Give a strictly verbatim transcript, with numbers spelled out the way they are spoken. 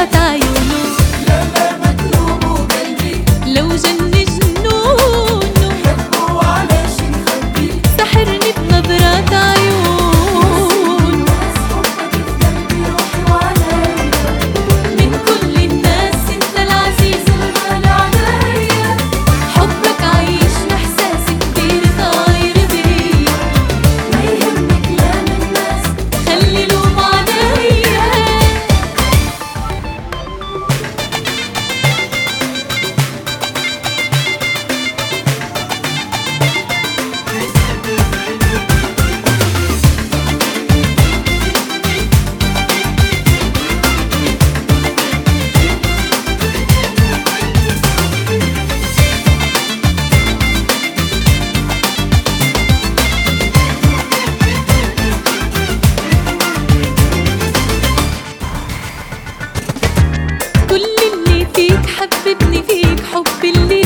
نظرات عيونه. لا لا مكلوم وقلبي لو جن جنونه حبه وعلاش نخبي. سحرني بنظرات عيونه. حبك في قلبي روحي وعليا. من كل الناس انت العزيز الغالي عليا. حبك عايش احساسي كتير طاير بيا. ما يهمني كلام الناس خلي لوم عليا. كل اللي فيك حببني فيك حب اللي